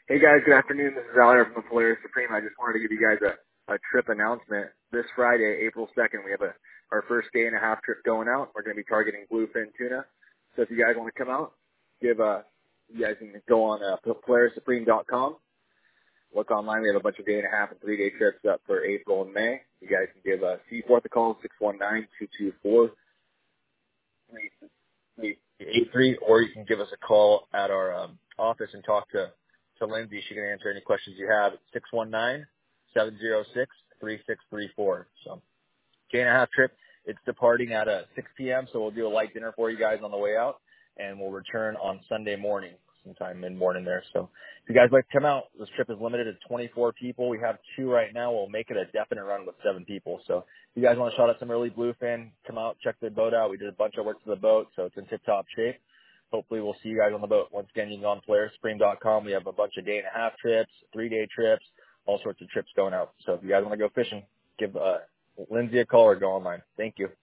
Hey guys, good afternoon. This is Tyler from the Polaris Supreme. I just wanted to give you guys a trip announcement. This Friday, April 2nd, we have our first day and a half trip going out. We're going to be targeting bluefin tuna. So if you guys want to come out, you guys can go on PolarisSupreme.com. Look online. We have a bunch of day and a half and 3-day trips up for April and May. You guys can give Seaforth a call, 619-224-3383, or you can give us a call at our office and talk to Lindsay. She can answer any questions you have at 619-706-3634. So, day and a half trip. It's departing at 6 p.m., so we'll do a light dinner for you guys on the way out, and we'll return on Sunday morning, sometime mid-morning there. So if you guys like to come out, this trip is limited to 24 people. We have 2 right now. We'll make it a definite run with 7 people. So if you guys want to shot at some early bluefin, come out, check the boat out. We did a bunch of work to the boat, so it's in tip-top shape. Hopefully we'll see you guys on the boat. Once again, you can go on PolarisSupreme.com. We have a bunch of day and a half trips, 3-day trips, all sorts of trips going out. So if you guys want to go fishing, give Lindsay a call or go online. Thank you.